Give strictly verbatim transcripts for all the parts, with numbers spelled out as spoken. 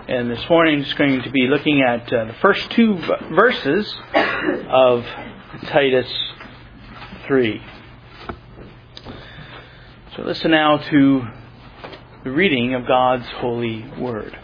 And this morning I'm just going to be looking at uh, the first two verses of Titus three. So listen now to the reading of God's holy word.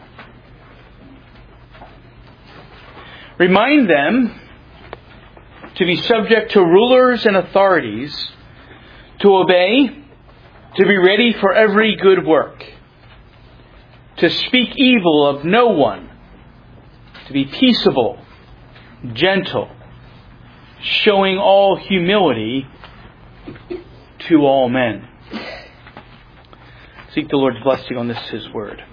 Remind them to be subject to rulers and authorities, to obey, to be ready for every good work, to speak evil of no one, to be peaceable, gentle, showing all humility to all men. Seek the Lord's blessing on this, His word.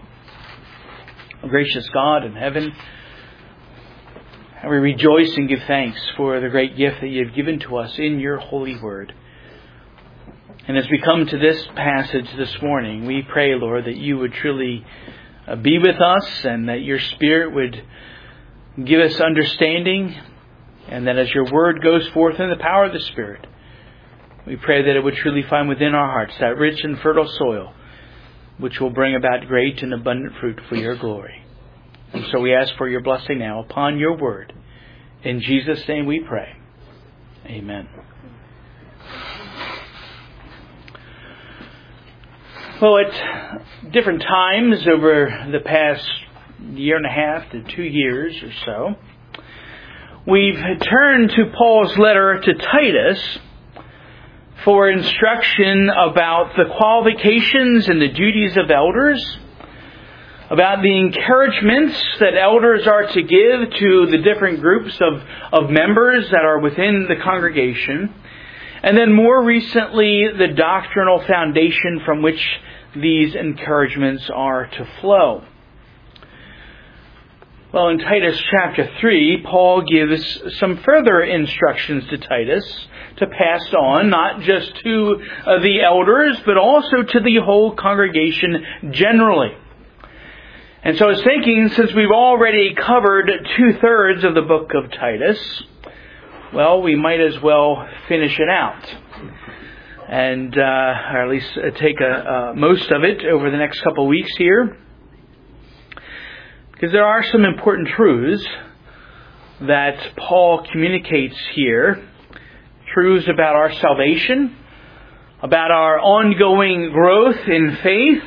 O gracious God in heaven, how we rejoice and give thanks for the great gift that you have given to us in your holy word. And as we come to this passage this morning, we pray, Lord, that you would truly uh, be with us and that your Spirit would give us understanding, and that as your word goes forth in the power of the Spirit, we pray that it would truly find within our hearts that rich and fertile soil which will bring about great and abundant fruit for your glory. And so we ask for your blessing now upon your word. In Jesus' name we pray. Amen. Well, at different times over the past year and a half to two years or so, we've turned to Paul's letter to Titus for instruction about the qualifications and the duties of elders, about the encouragements that elders are to give to the different groups of, of members that are within the congregation, and then more recently, the doctrinal foundation from which these encouragements are to flow. Well, in Titus chapter three, Paul gives some further instructions to Titus to pass on, not just to uh, the elders, but also to the whole congregation generally. And so I was thinking, since we've already covered two-thirds of the book of Titus, well, we might as well finish it out. And, uh, or at least take a, uh, most of it over the next couple of weeks here. Because there are some important truths that Paul communicates here. Truths about our salvation, about our ongoing growth in faith,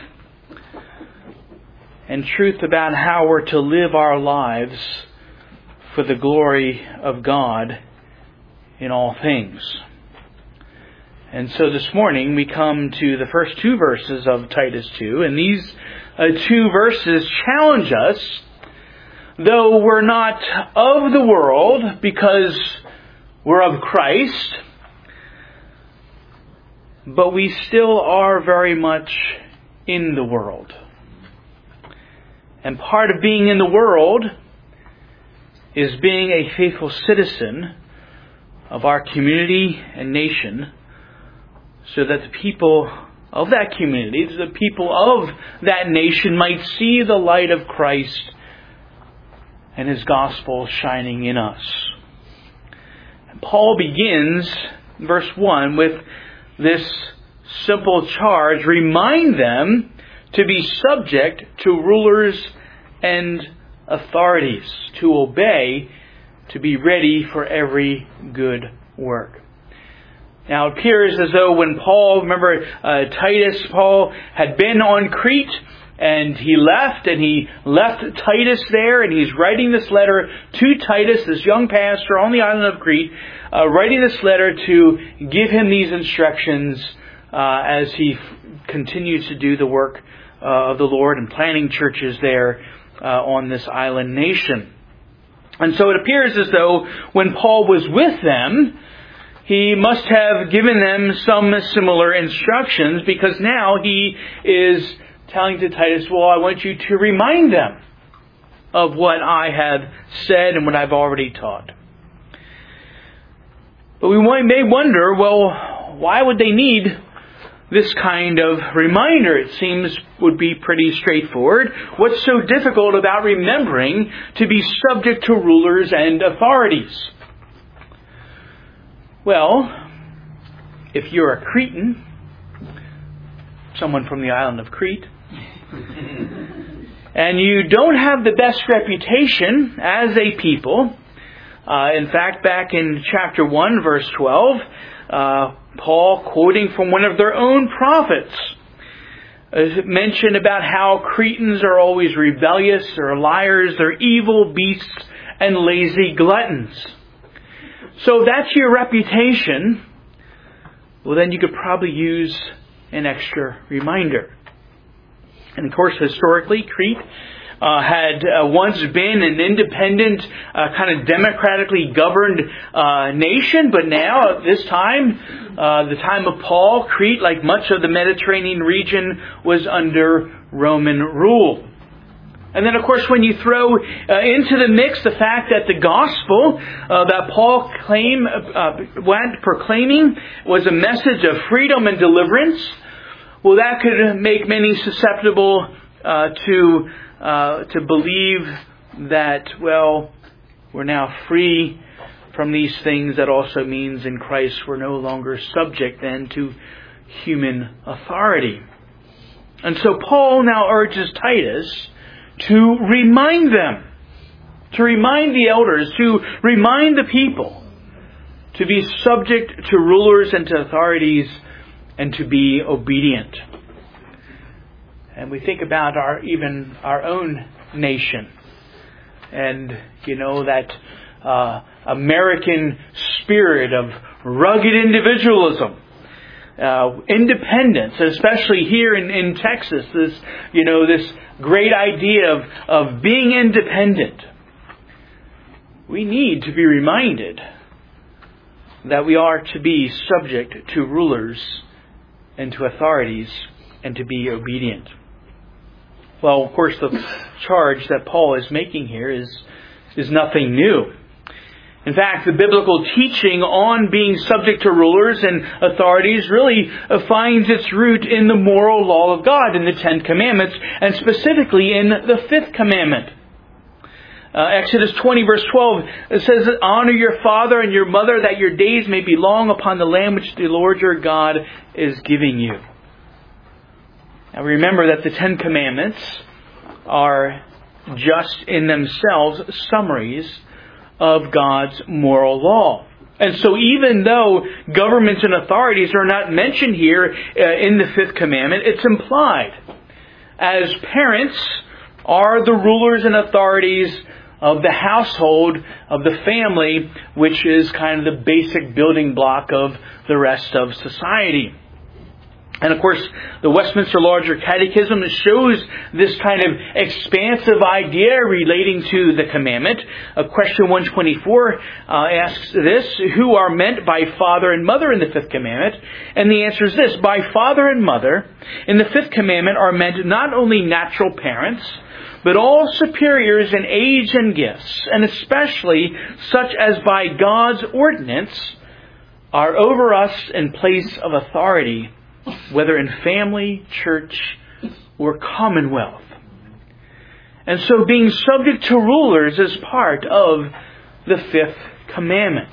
and truth about how we're to live our lives for the glory of God in all things. And so this morning we come to the first two verses of Titus two, and these uh, two verses challenge us, though we're not of the world because we're of Christ, but we still are very much in the world. And part of being in the world is being a faithful citizen of our community and nation, so that the people of that community, the people of that nation might see the light of Christ and His gospel shining in us. And Paul begins, verse one, with this simple charge: remind them to be subject to rulers and authorities, to obey, to be ready for every good work. Now it appears as though when Paul, remember uh, Titus, Paul had been on Crete, and he left, and he left Titus there, and he's writing this letter to Titus, this young pastor on the island of Crete, uh, writing this letter to give him these instructions uh, as he f- continues to do the work uh, of the Lord and planting churches there uh, on this island nation. And so it appears as though when Paul was with them, he must have given them some similar instructions, because now he is telling to Titus, well, I want you to remind them of what I have said and what I've already taught. But we may wonder, well, why would they need this kind of reminder? It seems would be pretty straightforward. What's so difficult about remembering to be subject to rulers and authorities? Well, if you're a Cretan, someone from the island of Crete, And you don't have the best reputation as a people. Uh, in fact, back in chapter one, verse twelve, uh, Paul, quoting from one of their own prophets, uh, mentioned about how Cretans are always rebellious, they're liars, they're evil beasts, and lazy gluttons. So if that's your reputation, well then you could probably use an extra reminder. And of course, historically, Crete uh, had uh, once been an independent, uh, kind of democratically governed uh, nation, but now at this time, uh, the time of Paul, Crete, like much of the Mediterranean region, was under Roman rule. And then, of course, when you throw uh, into the mix the fact that the gospel uh, that Paul claim, uh, went proclaiming was a message of freedom and deliverance, well, that could make many susceptible uh, to uh, to believe that, well, we're now free from these things. That also means in Christ we're no longer subject then to human authority. And so Paul now urges Titus to remind them, to remind the elders, to remind the people to be subject to rulers and to authorities and to be obedient. And we think about our even our own nation. And, you know, that uh, American spirit of rugged individualism. Uh, independence, especially here in, in Texas, this, you know, this great idea of, of being independent. We need to be reminded that we are to be subject to rulers and to authorities and to be obedient. Well, of course, the charge that Paul is making here is, is nothing new. In fact, the biblical teaching on being subject to rulers and authorities really finds its root in the moral law of God, in the Ten Commandments, and specifically in the Fifth Commandment. Uh, Exodus twenty, verse twelve, it says, "Honor your father and your mother, that your days may be long upon the land which the Lord your God is giving you." Now remember that the Ten Commandments are just in themselves summaries of God's moral law. And so even though governments and authorities are not mentioned here uh, in the Fifth Commandment, it's implied. As parents are the rulers and authorities of the household, of the family, which is kind of the basic building block of the rest of society. And of course, the Westminster Larger Catechism shows this kind of expansive idea relating to the commandment. Uh, question one twenty-four uh, asks this: who are meant by father and mother in the Fifth Commandment? And the answer is this: by father and mother in the Fifth Commandment are meant not only natural parents, but all superiors in age and gifts, and especially such as by God's ordinance are over us in place of authority, whether in family, church, or commonwealth. And so being subject to rulers is part of the Fifth Commandment.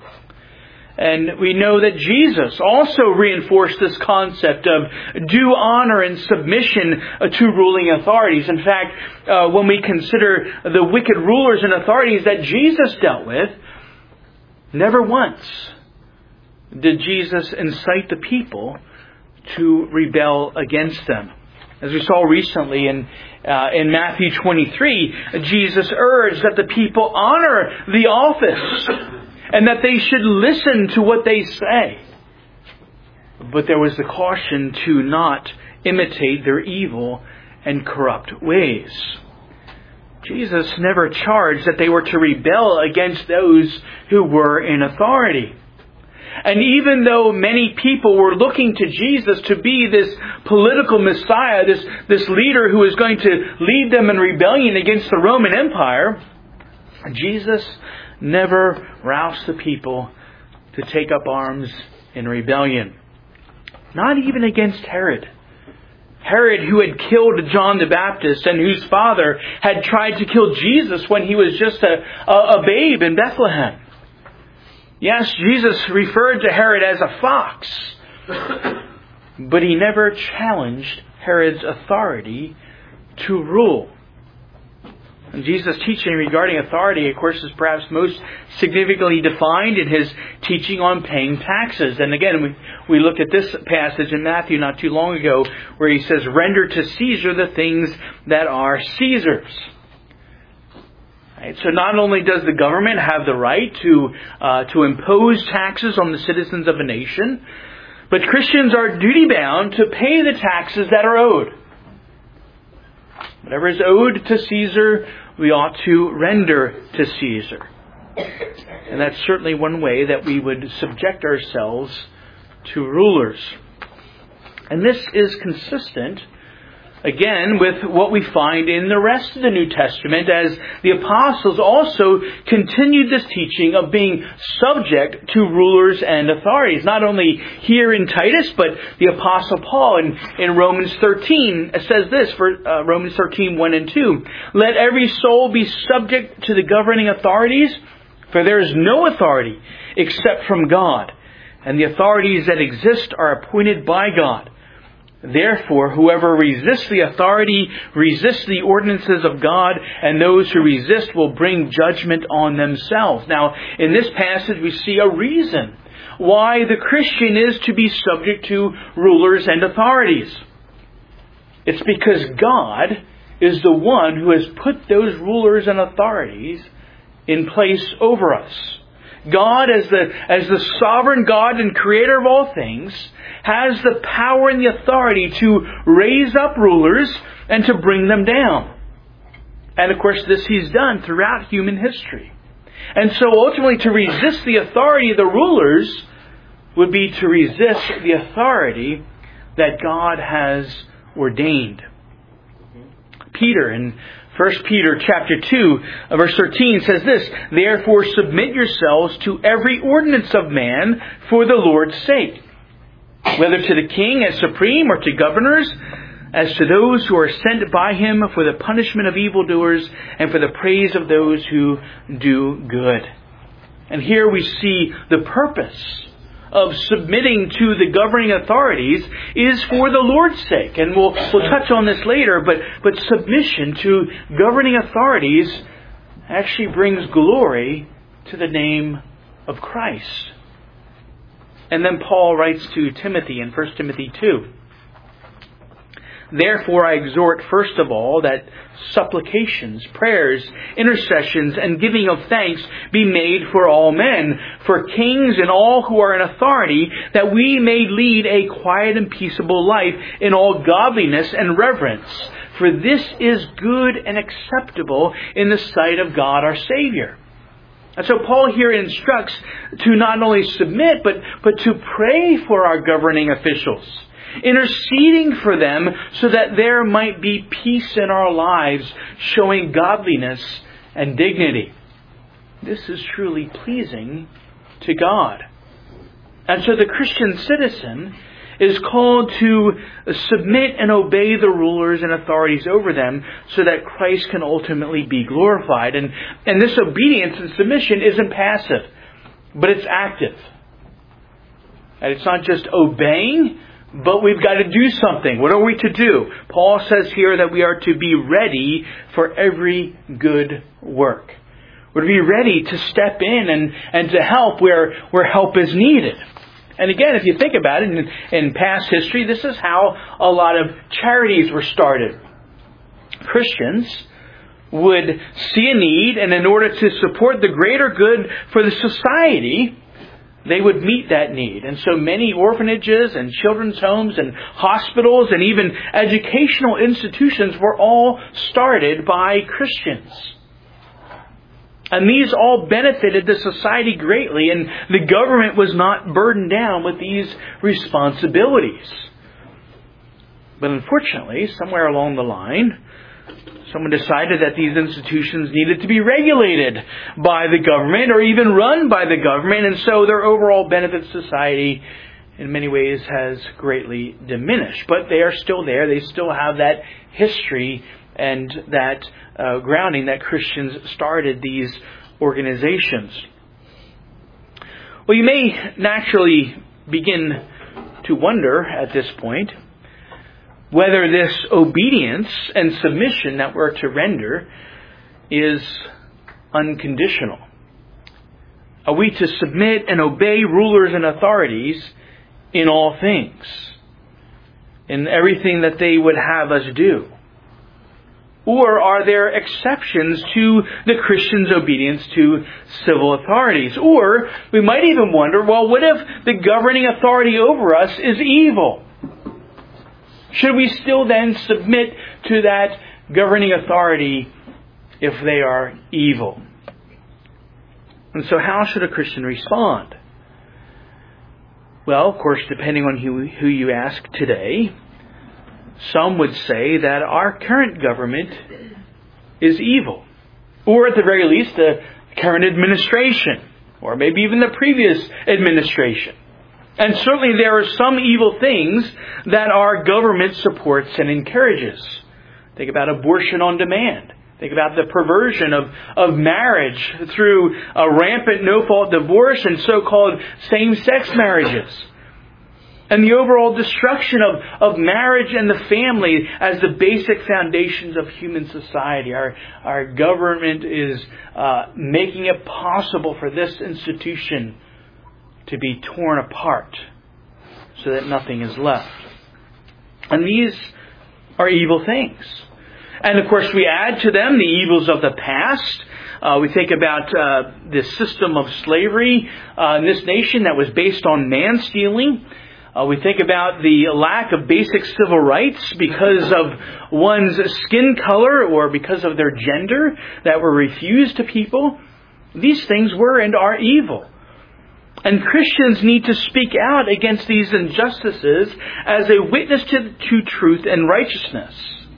And we know that Jesus also reinforced this concept of due honor and submission to ruling authorities. In fact, uh, when we consider the wicked rulers and authorities that Jesus dealt with, never once did Jesus incite the people to rebel against them. As we saw recently in uh, in Matthew twenty-three, Jesus urged that the people honor the office and that they should listen to what they say. But there was the caution to not imitate their evil and corrupt ways. Jesus never charged that they were to rebel against those who were in authority. And even though many people were looking to Jesus to be this political Messiah, this, this leader who is going to lead them in rebellion against the Roman Empire, Jesus never roused the people to take up arms in rebellion. Not even against Herod. Herod, who had killed John the Baptist and whose father had tried to kill Jesus when he was just a, a, a babe in Bethlehem. Yes, Jesus referred to Herod as a fox, but he never challenged Herod's authority to rule. And Jesus' teaching regarding authority, of course, is perhaps most significantly defined in His teaching on paying taxes. And again, we, we looked at this passage in Matthew not too long ago, where He says, "Render to Caesar the things that are Caesar's." Right? So not only does the government have the right to uh, to impose taxes on the citizens of a nation, but Christians are duty-bound to pay the taxes that are owed. Whatever is owed to Caesar, we ought to render to Caesar. And that's certainly one way that we would subject ourselves to rulers. And this is consistent, again, with what we find in the rest of the New Testament, as the apostles also continued this teaching of being subject to rulers and authorities. Not only here in Titus, but the apostle Paul in, in Romans thirteen says this, for uh, Romans thirteen, one and two. "Let every soul be subject to the governing authorities, for there is no authority except from God, and the authorities that exist are appointed by God. Therefore, whoever resists the authority resists the ordinances of God, and those who resist will bring judgment on themselves." Now, in this passage, we see a reason why the Christian is to be subject to rulers and authorities. It's because God is the one who has put those rulers and authorities in place over us. God, as the, as the sovereign God and creator of all things, has the power and the authority to raise up rulers and to bring them down. And of course, this He's done throughout human history. And so ultimately, to resist the authority of the rulers would be to resist the authority that God has ordained. Peter in First Peter chapter two, verse thirteen says this, "Therefore submit yourselves to every ordinance of man for the Lord's sake, whether to the king as supreme or to governors, as to those who are sent by him for the punishment of evildoers and for the praise of those who do good." And here we see the purpose of submitting to the governing authorities is for the Lord's sake. And we'll, we'll touch on this later, but, but submission to governing authorities actually brings glory to the name of Christ. And then Paul writes to Timothy in First Timothy two, "Therefore I exhort first of all that supplications, prayers, intercessions, and giving of thanks be made for all men, for kings and all who are in authority, that we may lead a quiet and peaceable life in all godliness and reverence. For this is good and acceptable in the sight of God our Savior." And so Paul here instructs to not only submit, but, but to pray for our governing officials, interceding for them so that there might be peace in our lives, showing godliness and dignity. This is truly pleasing to God. And so the Christian citizen is called to submit and obey the rulers and authorities over them so that Christ can ultimately be glorified. And, and this obedience and submission isn't passive, but it's active. And it's not just obeying, but we've got to do something. What are we to do? Paul says here that we are to be ready for every good work. We're to be ready to step in and, and to help where, where help is needed. And again, if you think about it, in, in past history, this is how a lot of charities were started. Christians would see a need, and in order to support the greater good for the society, they would meet that need. And so many orphanages and children's homes and hospitals and even educational institutions were all started by Christians. And these all benefited the society greatly, and the government was not burdened down with these responsibilities. But unfortunately, somewhere along the line, someone decided that these institutions needed to be regulated by the government or even run by the government, and so their overall benefit to society in many ways has greatly diminished. But they are still there. They still have that history and that uh, grounding that Christians started these organizations. Well, you may naturally begin to wonder at this point whether this obedience and submission that we're to render is unconditional? Are we to submit and obey rulers and authorities in all things, in everything that they would have us do? Or are there exceptions to the Christian's obedience to civil authorities? Or we might even wonder, well, what if the governing authority over us is evil? Should we still then submit to that governing authority if they are evil? And so how should a Christian respond? Well, of course, depending on who, who you ask today, some would say that our current government is evil. Or at the very least, the current administration. Or maybe even the previous administration. And certainly there are some evil things that our government supports and encourages. Think about abortion on demand. Think about the perversion of, of marriage through a rampant no-fault divorce and so-called same-sex marriages. And the overall destruction of, of marriage and the family as the basic foundations of human society. Our, our government is uh, making it possible for this institution to be torn apart so that nothing is left. And these are evil things. And of course we add to them the evils of the past. Uh, we think about uh, the system of slavery uh, in this nation that was based on man-stealing. Uh, we think about the lack of basic civil rights because of one's skin color or because of their gender that were refused to people. These things were and are evil. And Christians need to speak out against these injustices as a witness to, to truth and righteousness.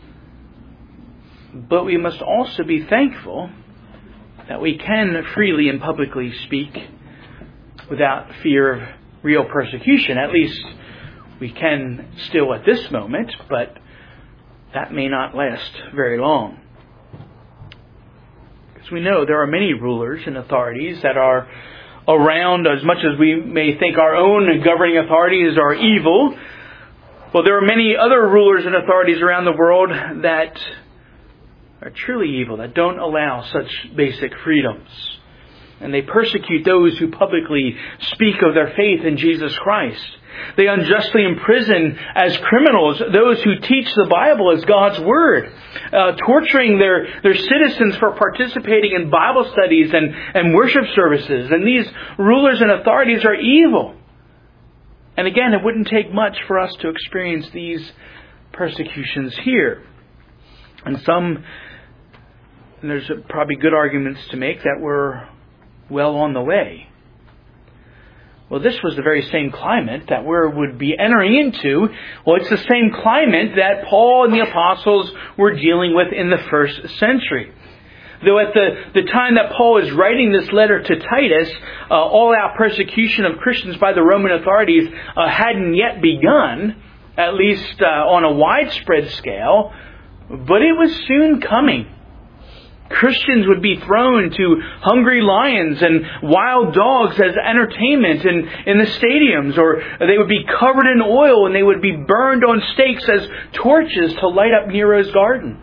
But we must also be thankful that we can freely and publicly speak without fear of real persecution. At least we can still at this moment, but that may not last very long. Because we know there are many rulers and authorities that are around. As much as we may think our own governing authorities are evil, well, there are many other rulers and authorities around the world that are truly evil, that don't allow such basic freedoms. And they persecute those who publicly speak of their faith in Jesus Christ. They unjustly imprison as criminals those who teach the Bible as God's Word, uh, torturing their, their citizens for participating in Bible studies and, and worship services. And these rulers and authorities are evil. And again, it wouldn't take much for us to experience these persecutions here. And some, and there's probably good arguments to make that we're well on the way. Well, this was the very same climate that we would be entering into. Well, it's the same climate that Paul and the apostles were dealing with in the first century. Though at the, the time that Paul is writing this letter to Titus, uh, all-out persecution of Christians by the Roman authorities uh, hadn't yet begun, at least uh, on a widespread scale, but it was soon coming. Christians would be thrown to hungry lions and wild dogs as entertainment in, in the stadiums, or they would be covered in oil and they would be burned on stakes as torches to light up Nero's garden.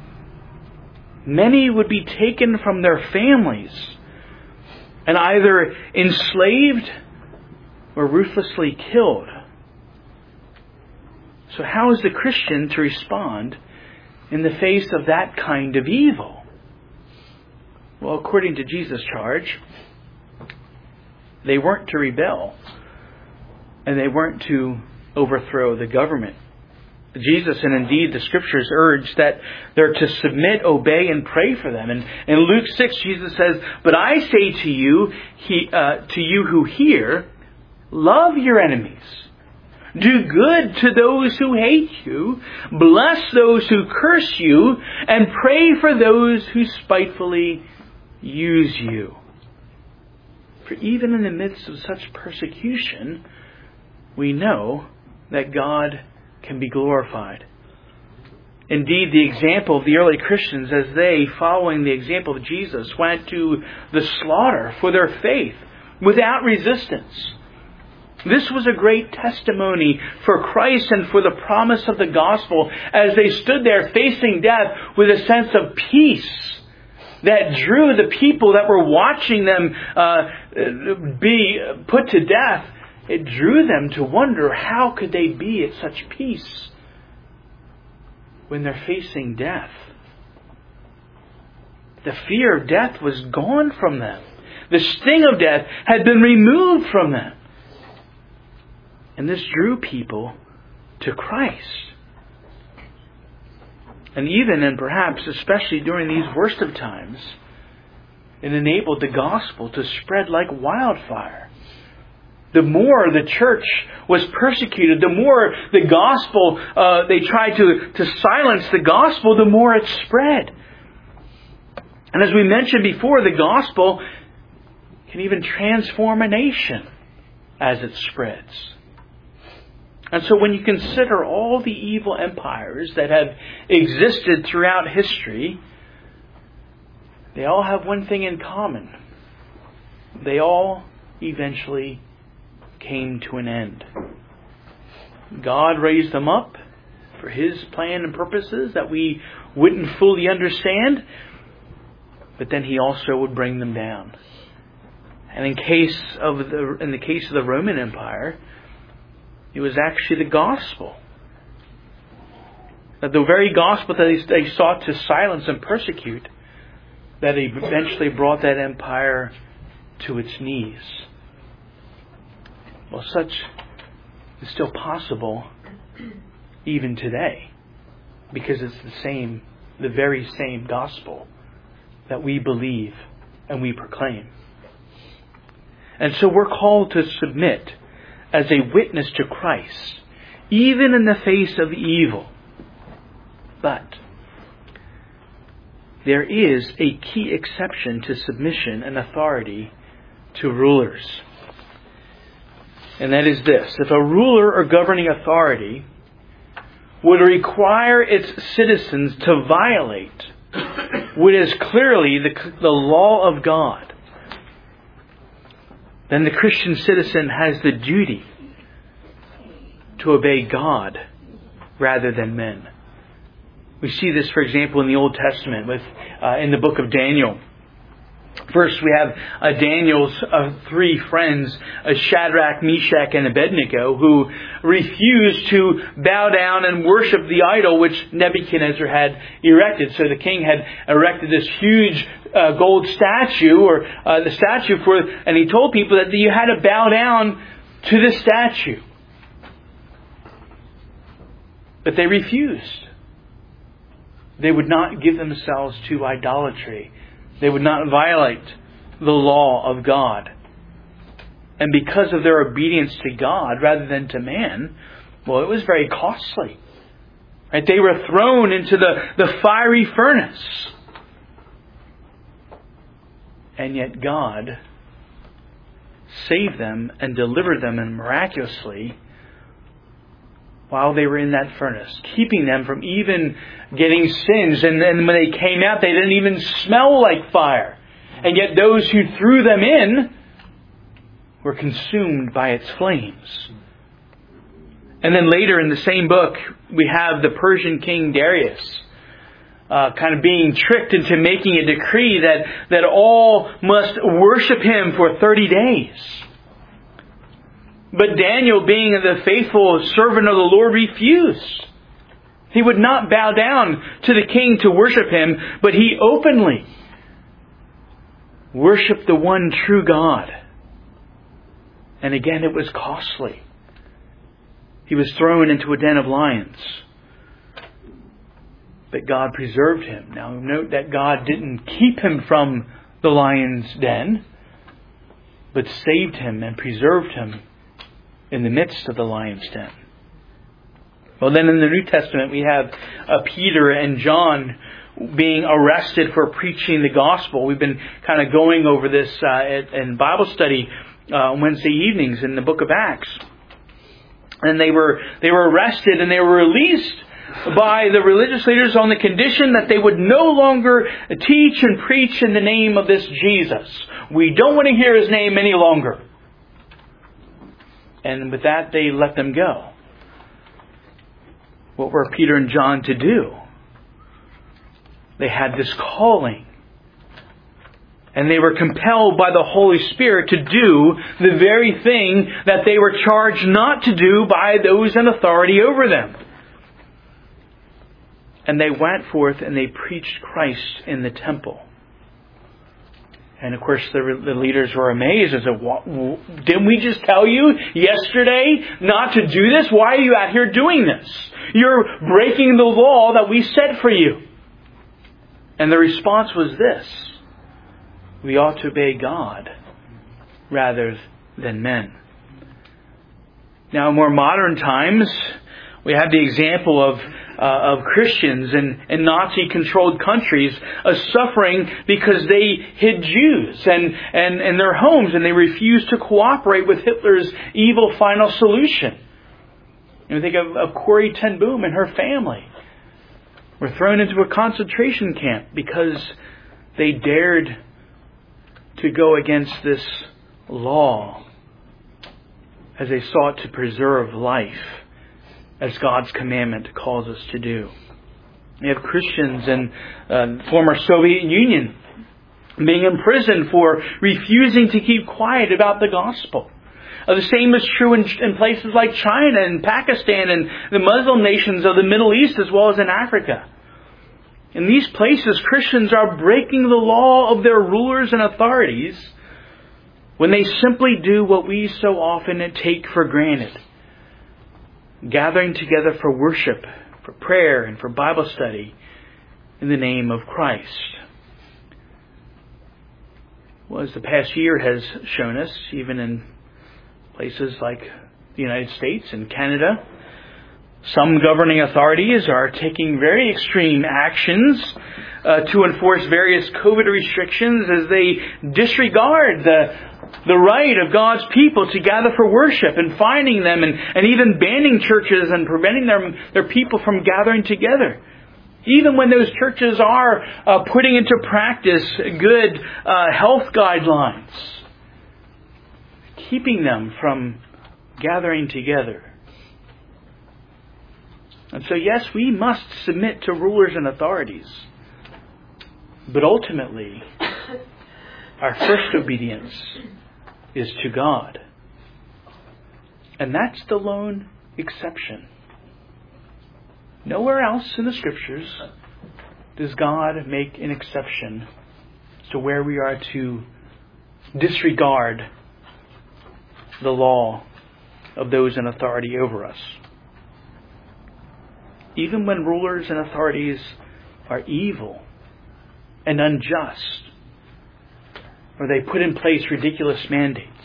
Many would be taken from their families and either enslaved or ruthlessly killed. So how is the Christian to respond in the face of that kind of evil? Well, according to Jesus' charge, they weren't to rebel, and they weren't to overthrow the government. Jesus, and indeed the Scriptures, urge that they're to submit, obey, and pray for them. And in Luke six, Jesus says, "But I say to you, he, uh, to you who hear, love your enemies. Do good to those who hate you. Bless those who curse you. And pray for those who spitefully use you." For even in the midst of such persecution, we know that God can be glorified. Indeed, the example of the early Christians, as they, following the example of Jesus, went to the slaughter for their faith without resistance. This was a great testimony for Christ and for the promise of the gospel as they stood there facing death with a sense of peace that drew the people that were watching them uh, be put to death. It drew them to wonder, how could they be at such peace when they're facing death? The fear of death was gone from them. The sting of death had been removed from them. And this drew people to Christ. And even and perhaps especially during these worst of times, it enabled the gospel to spread like wildfire. The more the church was persecuted, the more the gospel, uh, they tried to, to silence the gospel, the more it spread. And as we mentioned before, the gospel can even transform a nation as it spreads. And so when you consider all the evil empires that have existed throughout history, they all have one thing in common. They all eventually came to an end. God raised them up for His plan and purposes that we wouldn't fully understand, but then He also would bring them down. And in case of the in the case of the Roman Empire, it was actually the gospel. That the very gospel that they, they sought to silence and persecute, that eventually brought that empire to its knees. Well, such is still possible even today, because it's the same, the very same gospel that we believe and we proclaim. And so we're called to submit as a witness to Christ, even in the face of evil. But there is a key exception to submission and authority to rulers. And that is this: if a ruler or governing authority would require its citizens to violate what is clearly the, the law of God, then the Christian citizen has the duty to obey God rather than men. We see this, for example, in the Old Testament, with uh, in the book of Daniel. First, we have uh, Daniel's uh, three friends, uh, Shadrach, Meshach, and Abednego, who refused to bow down and worship the idol which Nebuchadnezzar had erected. So the king had erected this huge uh, gold statue, or uh, the statue for, and he told people that you had to bow down to this statue. But they refused. They would not give themselves to idolatry. They would not violate the law of God. And because of their obedience to God rather than to man, well, it was very costly. Right? They were thrown into the, the fiery furnace. And yet God saved them and delivered them and miraculously while they were in that furnace, keeping them from even getting singed. And then when they came out, they didn't even smell like fire. And yet those who threw them in were consumed by its flames. And then later in the same book, we have the Persian king Darius uh, kind of being tricked into making a decree that, that all must worship him for thirty days. But Daniel, being the faithful servant of the Lord, refused. He would not bow down to the king to worship him, but he openly worshiped the one true God. And again, it was costly. He was thrown into a den of lions. But God preserved him. Now note that God didn't keep him from the lion's den, but saved him and preserved him in the midst of the lion's den. Well, then in the New Testament we have uh, Peter and John being arrested for preaching the gospel. We've been kind of going over this uh, at, in Bible study uh, on Wednesday evenings in the book of Acts. And they were they were arrested and they were released by the religious leaders on the condition that they would no longer teach and preach in the name of this Jesus. We don't want to hear his name any longer. And with that, they let them go. What were Peter and John to do? They had this calling And they were compelled by the Holy Spirit to do the very thing that they were charged not to do by those in authority over them. And they went forth and they preached Christ in the temple. And of course the, the leaders were amazed. As a, didn't we just tell you yesterday not to do this? Why are you out here doing this? You're breaking the law that we set for you. And the response was this: we ought to obey God rather than men. Now in more modern times, we have the example of Uh, of Christians in, in Nazi-controlled countries uh, suffering because they hid Jews and, and, and their homes, and they refused to cooperate with Hitler's evil final solution. And we think of, of Corrie ten Boom and her family were thrown into a concentration camp because they dared to go against this law as they sought to preserve life, as God's commandment calls us to do. We have Christians in uh, the former Soviet Union being imprisoned for refusing to keep quiet about the gospel. Uh, the same is true in, in places like China and Pakistan and the Muslim nations of the Middle East, as well as in Africa. In these places, Christians are breaking the law of their rulers and authorities when they simply do what we so often take for granted: gathering together for worship, for prayer, and for Bible study in the name of Christ. Well, as the past year has shown us, even in places like the United States and Canada, some governing authorities are taking very extreme actions uh, to enforce various COVID restrictions as they disregard the the right of God's people to gather for worship, and finding them and, and even banning churches and preventing them, their people from gathering together. Even when those churches are uh, putting into practice good uh, health guidelines, keeping them from gathering together. And so yes, we must submit to rulers and authorities. But ultimately, our first obedience is to God. And that's the lone exception. Nowhere else in the Scriptures does God make an exception as to where we are to disregard the law of those in authority over us. Even when rulers and authorities are evil and unjust, or they put in place ridiculous mandates,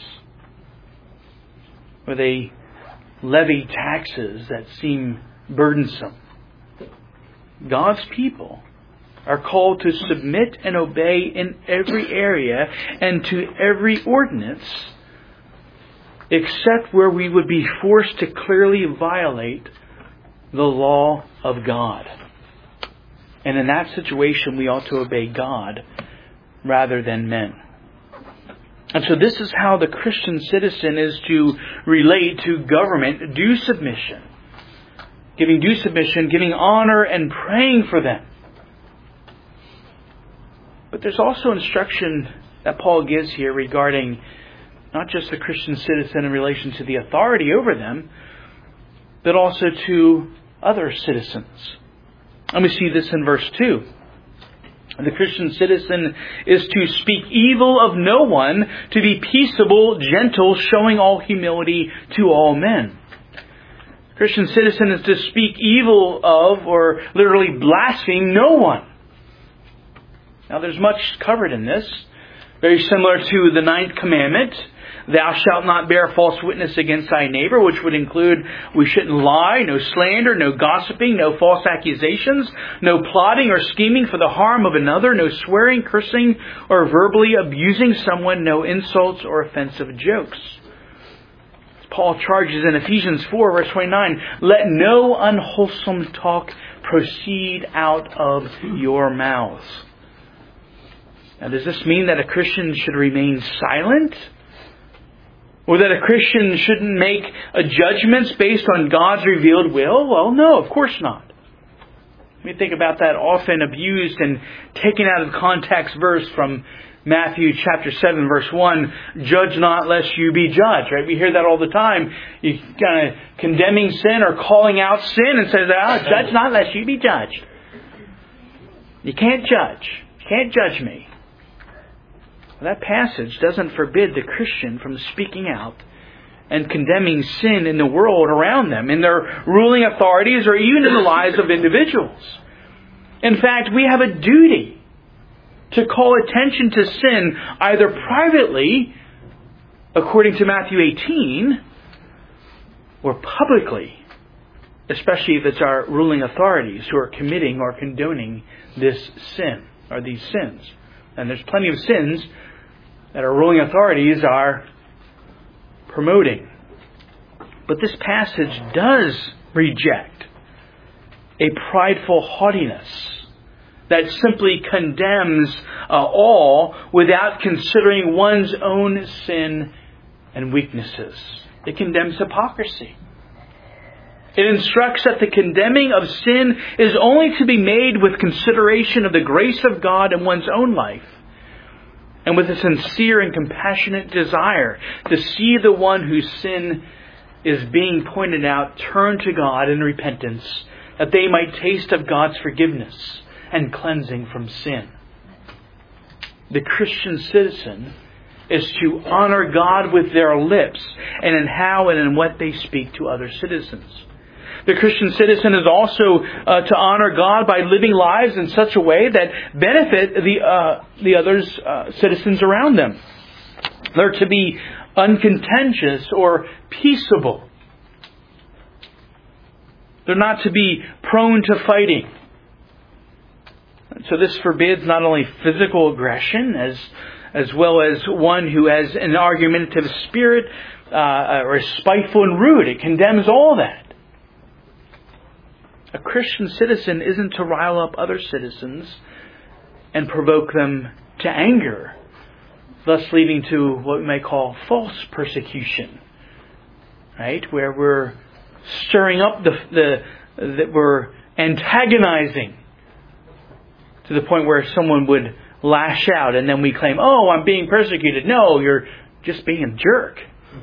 or they levy taxes that seem burdensome, God's people are called to submit and obey in every area and to every ordinance, except where we would be forced to clearly violate the law of God. And in that situation, we ought to obey God rather than men. And so this is how the Christian citizen is to relate to government: due submission. Giving due submission, giving honor, and praying for them. But there's also instruction that Paul gives here regarding not just the Christian citizen in relation to the authority over them, but also to other citizens. And we see this in verse two. The Christian citizen is to speak evil of no one, to be peaceable, gentle, showing all humility to all men. Christian citizen is to speak evil of, or literally blaspheme, no one. Now there's much covered in this. Very similar to the ninth commandment: thou shalt not bear false witness against thy neighbor, which would include we shouldn't lie, no slander, no gossiping, no false accusations, no plotting or scheming for the harm of another, no swearing, cursing, or verbally abusing someone, no insults or offensive jokes. Paul charges in Ephesians four, verse twenty-nine, let no unwholesome talk proceed out of your mouths. Now, does this mean that a Christian should remain silent? Or that a Christian shouldn't make a judgments based on God's revealed will? Well, no, of course not. We think about that often abused and taken out of context verse from Matthew chapter seven, verse one, judge not lest you be judged. Right? We hear that all the time. You kind of condemning sin or calling out sin and says, oh, judge not lest you be judged. You can't judge. You can't judge me. Well, that passage doesn't forbid the Christian from speaking out and condemning sin in the world around them, in their ruling authorities, or even in the lives of individuals. In fact, we have a duty to call attention to sin either privately, according to Matthew eighteen, or publicly, especially if it's our ruling authorities who are committing or condoning this sin, or these sins. And there's plenty of sins that our ruling authorities are promoting. But this passage does reject a prideful haughtiness that simply condemns uh, all without considering one's own sin and weaknesses. It condemns hypocrisy. It instructs that the condemning of sin is only to be made with consideration of the grace of God in one's own life, and with a sincere and compassionate desire to see the one whose sin is being pointed out turn to God in repentance, that they might taste of God's forgiveness and cleansing from sin. The Christian citizen is to honor God with their lips and in how and in what they speak to other citizens. The Christian citizen is also uh, to honor God by living lives in such a way that benefit the uh, the others uh, citizens around them. They're to be uncontentious or peaceable. They're not to be prone to fighting. So this forbids not only physical aggression as as well as one who has an argumentative spirit uh, or is spiteful and rude. It condemns all that. A Christian citizen isn't to rile up other citizens and provoke them to anger, thus leading to what we may call false persecution, right? Where we're stirring up the, the that we're antagonizing to the point where someone would lash out and then we claim, oh, I'm being persecuted. No, you're just being a jerk.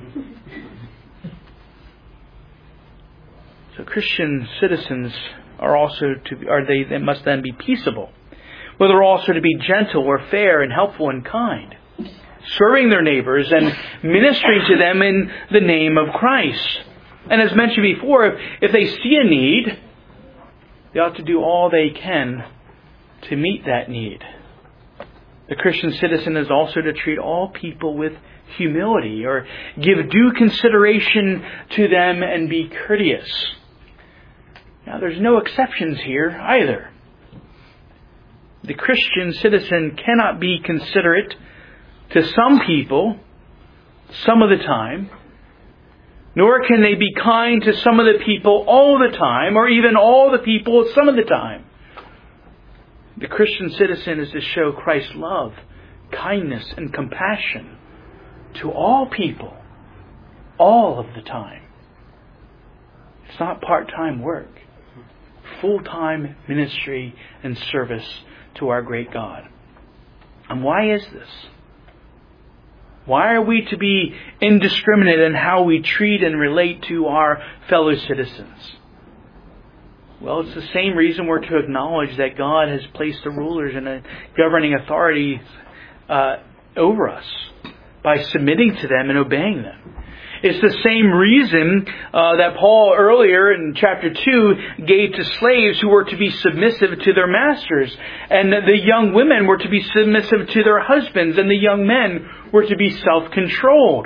So Christian citizens are also to are they, they must then be peaceable. Well, they're also to be gentle or fair and helpful and kind, serving their neighbors and ministering to them in the name of Christ. And as mentioned before, if, if they see a need, they ought to do all they can to meet that need. The Christian citizen is also to treat all people with humility or give due consideration to them and be courteous. Now, there's no exceptions here either. The Christian citizen cannot be considerate to some people some of the time, nor can they be kind to some of the people all the time, or even all the people some of the time. The Christian citizen is to show Christ's love, kindness, and compassion to all people, all of the time. It's not part-time work. Full-time ministry and service to our great God. And why is this? Why are we to be indiscriminate in how we treat and relate to our fellow citizens? Well, it's the same reason we're to acknowledge that God has placed the rulers and the governing authorities uh, over us by submitting to them and obeying them. It's the same reason uh, that Paul earlier in chapter two gave to slaves who were to be submissive to their masters. And the young women were to be submissive to their husbands. And the young men were to be self-controlled.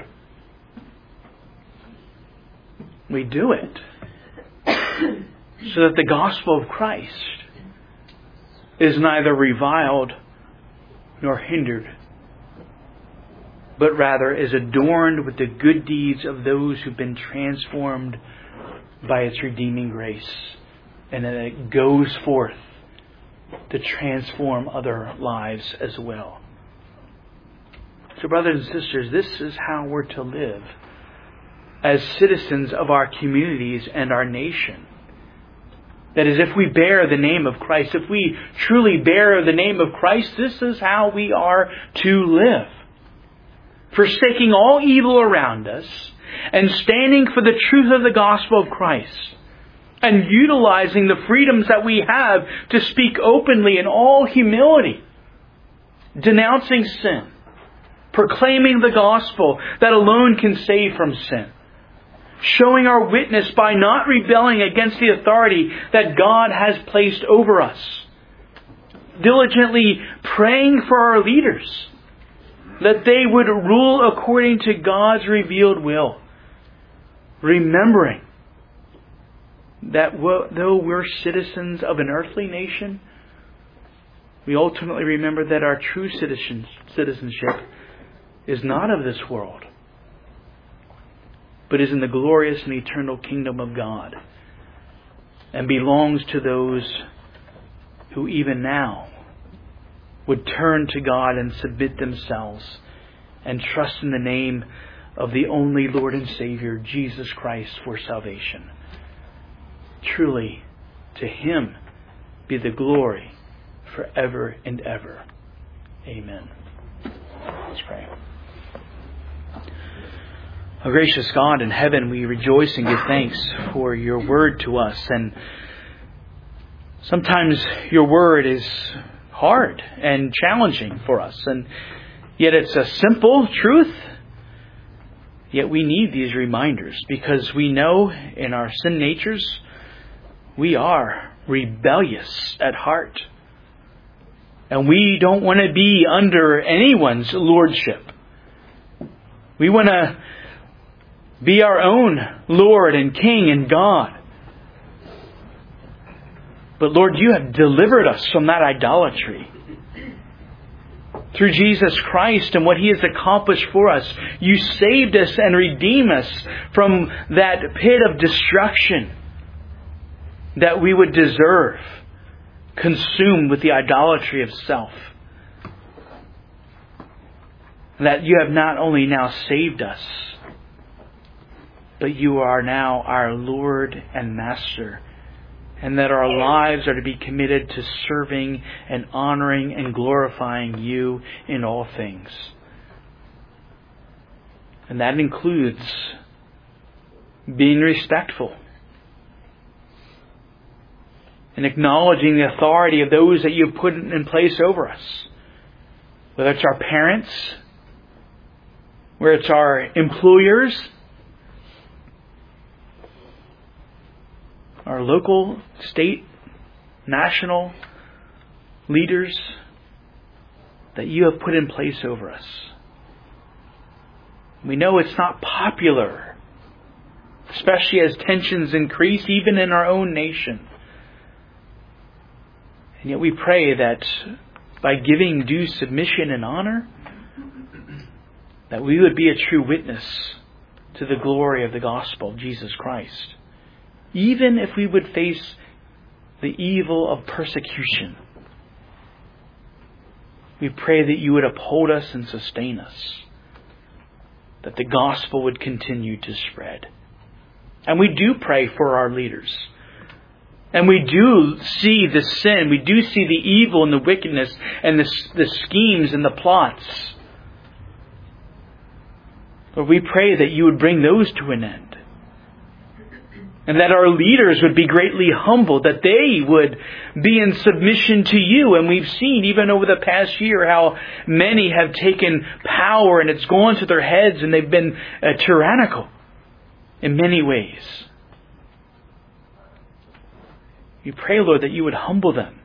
We do it so that the gospel of Christ is neither reviled nor hindered, but rather is adorned with the good deeds of those who've been transformed by its redeeming grace. And then it goes forth to transform other lives as well. So brothers and sisters, this is how we're to live as citizens of our communities and our nation. That is, if we bear the name of Christ, if we truly bear the name of Christ, this is how we are to live. Forsaking all evil around us and standing for the truth of the gospel of Christ. And utilizing the freedoms that we have to speak openly in all humility. Denouncing sin. Proclaiming the gospel that alone can save from sin. Showing our witness by not rebelling against the authority that God has placed over us. Diligently praying for our leaders, that they would rule according to God's revealed will. Remembering that though we're citizens of an earthly nation, we ultimately remember that our true citizenship is not of this world, but is in the glorious and eternal kingdom of God, and belongs to those who even now would turn to God and submit themselves and trust in the name of the only Lord and Savior, Jesus Christ, for salvation. Truly, to Him be the glory forever and ever. Amen. Let's pray. O gracious God in heaven, we rejoice and give thanks for your word to us. And sometimes your word is hard and challenging for us. And yet it's a simple truth. Yet we need these reminders because we know in our sin natures we are rebellious at heart. And we don't want to be under anyone's lordship. We want to be our own Lord and King and God. But Lord, you have delivered us from that idolatry. Through Jesus Christ and what He has accomplished for us, you saved us and redeemed us from that pit of destruction that we would deserve, consumed with the idolatry of self. That you have not only now saved us, but you are now our Lord and Master. And that our lives are to be committed to serving and honoring and glorifying you in all things. And that includes being respectful and acknowledging the authority of those that you have put in place over us. Whether it's our parents, whether it's our employers, our local, state, national leaders that you have put in place over us. We know it's not popular, especially as tensions increase, even in our own nation. And yet we pray that by giving due submission and honor, that we would be a true witness to the glory of the gospel of Jesus Christ. Even if we would face the evil of persecution, we pray that you would uphold us and sustain us, that the gospel would continue to spread. And we do pray for our leaders. And we do see the sin, we do see the evil and the wickedness and the, the schemes and the plots. But we pray that you would bring those to an end. And that our leaders would be greatly humbled, that they would be in submission to you. And we've seen, even over the past year, how many have taken power and it's gone to their heads and they've been uh, tyrannical in many ways. We pray, Lord, that you would humble them.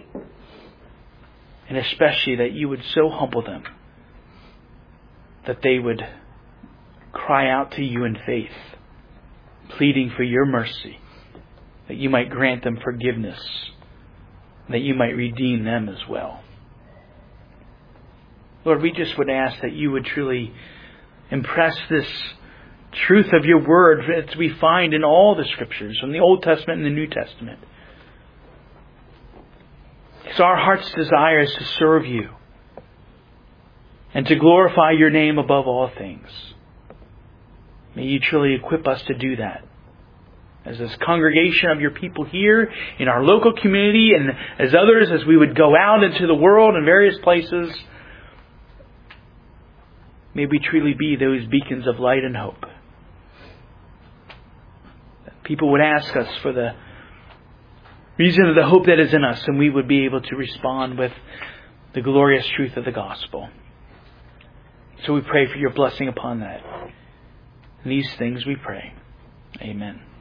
And especially that you would so humble them that they would cry out to you in faith, pleading for your mercy, that you might grant them forgiveness, that you might redeem them as well. Lord, we just would ask that you would truly impress this truth of your word that we find in all the scriptures, from the Old Testament and the New Testament. Because our heart's desire is to serve you and to glorify your name above all things. May you truly equip us to do that. as this congregation of your people here in our local community, and as others, as we would go out into the world in various places, may we truly be those beacons of light and hope. That people would ask us for the reason of the hope that is in us, and we would be able to respond with the glorious truth of the gospel. So we pray for your blessing upon that. In these things we pray. Amen.